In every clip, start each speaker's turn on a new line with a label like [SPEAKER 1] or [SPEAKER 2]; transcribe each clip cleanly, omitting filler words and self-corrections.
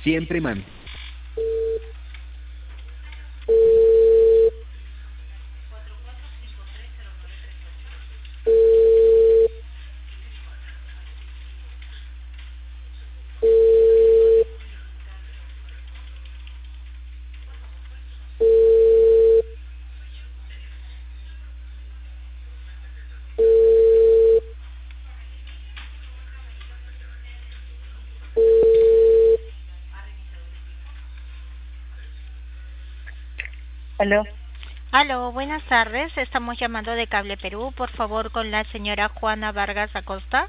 [SPEAKER 1] Siempre man.
[SPEAKER 2] Aló.
[SPEAKER 3] Aló, buenas tardes. Estamos llamando de Cable Perú. Por favor, con la señora Juana Vargas Acosta.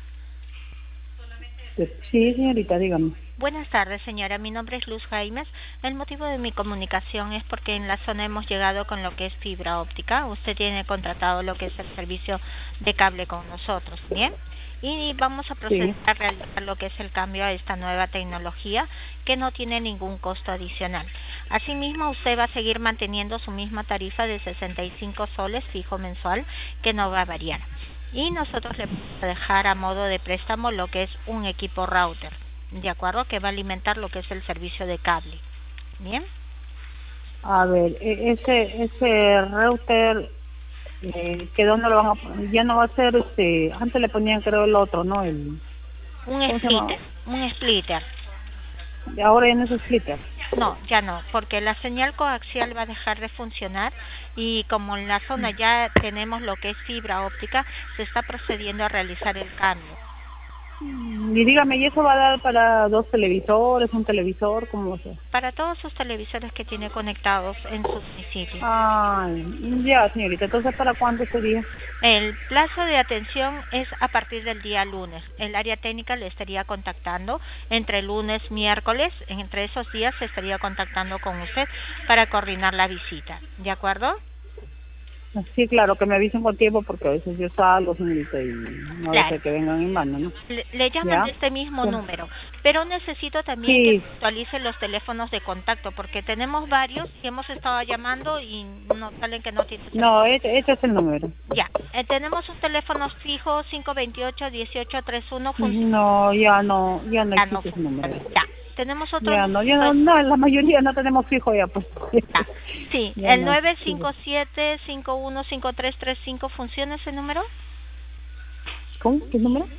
[SPEAKER 2] Sí, señorita, dígame.
[SPEAKER 3] Buenas tardes, señora. Mi nombre es Luz Jaimes. El motivo de mi comunicación es porque en la zona hemos llegado con lo que es fibra óptica. Usted tiene contratado lo que es el servicio de cable con nosotros, ¿bien? Y vamos a proceder
[SPEAKER 2] Sí.
[SPEAKER 3] a realizar lo que es el cambio a esta nueva tecnología que no tiene ningún costo adicional. Asimismo, usted va a seguir manteniendo su misma tarifa de 65 soles fijo mensual, que no va a variar. Y nosotros le vamos a dejar a modo de préstamo lo que es un equipo router, ¿de acuerdo? Que va a alimentar lo que es el servicio de cable. ¿Bien?
[SPEAKER 2] A ver, ese router, ¿que dónde lo van a poner? Ya no va a ser, antes le ponían creo el otro, ¿no?
[SPEAKER 3] Un
[SPEAKER 2] ¿Cómo se llama?
[SPEAKER 3] splitter, un splitter.
[SPEAKER 2] Ahora ya no es splitter.
[SPEAKER 3] No, ya no, porque la señal coaxial va a dejar de funcionar y como en la zona ya tenemos lo que es fibra óptica, se está procediendo a realizar el cambio.
[SPEAKER 2] Y dígame, ¿y eso va a dar para dos televisores, un televisor, cómo va a ser?
[SPEAKER 3] Para todos sus televisores que tiene conectados en su domicilio.
[SPEAKER 2] Ah, ya, señorita. Entonces, ¿para cuándo sería?
[SPEAKER 3] El plazo de atención es a partir del día lunes. El área técnica le estaría contactando entre lunes, miércoles. Entre esos días se estaría contactando con usted para coordinar la visita. ¿De acuerdo?
[SPEAKER 2] Sí, claro, que me avisen con tiempo porque a veces yo salgo, señorita, y no
[SPEAKER 3] Claro.
[SPEAKER 2] deseo que vengan en mano, ¿no?
[SPEAKER 3] Le llaman de
[SPEAKER 2] ¿Ya?
[SPEAKER 3] este mismo
[SPEAKER 2] Sí.
[SPEAKER 3] número, pero necesito también que
[SPEAKER 2] Sí.
[SPEAKER 3] actualice los teléfonos de contacto porque tenemos varios y hemos estado llamando y nos salen que no tiene
[SPEAKER 2] No,
[SPEAKER 3] teléfono.
[SPEAKER 2] este es el número.
[SPEAKER 3] Ya, tenemos un teléfono fijo 528-1831,
[SPEAKER 2] No, ya no
[SPEAKER 3] ya no
[SPEAKER 2] existe ese
[SPEAKER 3] funciona.
[SPEAKER 2] número.
[SPEAKER 3] Ya, tenemos otro
[SPEAKER 2] Ya
[SPEAKER 3] número.
[SPEAKER 2] no, la mayoría no tenemos fijo ya, pues.
[SPEAKER 3] Ya, sí,
[SPEAKER 2] Ya
[SPEAKER 3] el
[SPEAKER 2] no existe.
[SPEAKER 3] 957-515335, ¿funciona ese número?
[SPEAKER 2] ¿Cómo? ¿Qué número?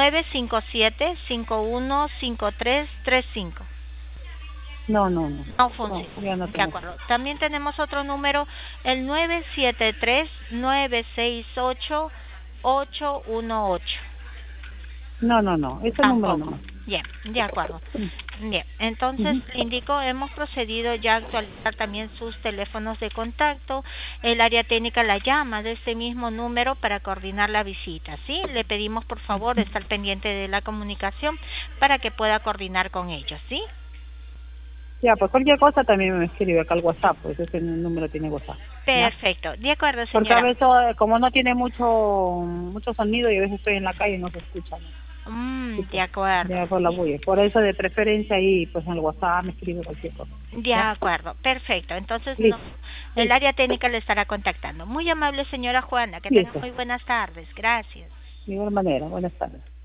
[SPEAKER 3] 957-515335.
[SPEAKER 2] No, no, no.
[SPEAKER 3] No
[SPEAKER 2] No,
[SPEAKER 3] funciona.
[SPEAKER 2] ya no
[SPEAKER 3] De
[SPEAKER 2] tenemos.
[SPEAKER 3] acuerdo. También tenemos otro número, el 973-968-818.
[SPEAKER 2] No, no, no. Ese número
[SPEAKER 3] Tampoco.
[SPEAKER 2] nomás.
[SPEAKER 3] Bien, de acuerdo.
[SPEAKER 2] Mm.
[SPEAKER 3] Bien, entonces
[SPEAKER 2] Ujú.
[SPEAKER 3] le indico, hemos procedido ya a actualizar también sus teléfonos de contacto. El área técnica la llama de este mismo número para coordinar la visita, ¿sí? Le pedimos por favor estar pendiente de la comunicación para que pueda coordinar con ellos, ¿sí?
[SPEAKER 2] Ya, pues cualquier cosa también me escribe acá al WhatsApp, pues ese número tiene WhatsApp. ¿Ya?
[SPEAKER 3] Perfecto. De acuerdo,
[SPEAKER 2] Porque a
[SPEAKER 3] señora.
[SPEAKER 2] veces, como no tiene mucho sonido y a veces estoy en la calle y no se escucha, ¿no? Sí,
[SPEAKER 3] De
[SPEAKER 2] pues,
[SPEAKER 3] acuerdo.
[SPEAKER 2] ya por la bulla. Por eso de preferencia ahí, pues en el WhatsApp me escribe cualquier cosa.
[SPEAKER 3] De
[SPEAKER 2] ¿Ya?
[SPEAKER 3] acuerdo. Perfecto. Entonces
[SPEAKER 2] Listo.
[SPEAKER 3] el
[SPEAKER 2] Listo.
[SPEAKER 3] área técnica le estará contactando. Muy amable, señora Juana. Que tenga
[SPEAKER 2] Listo.
[SPEAKER 3] muy buenas tardes. Gracias.
[SPEAKER 2] De igual manera. Buenas tardes.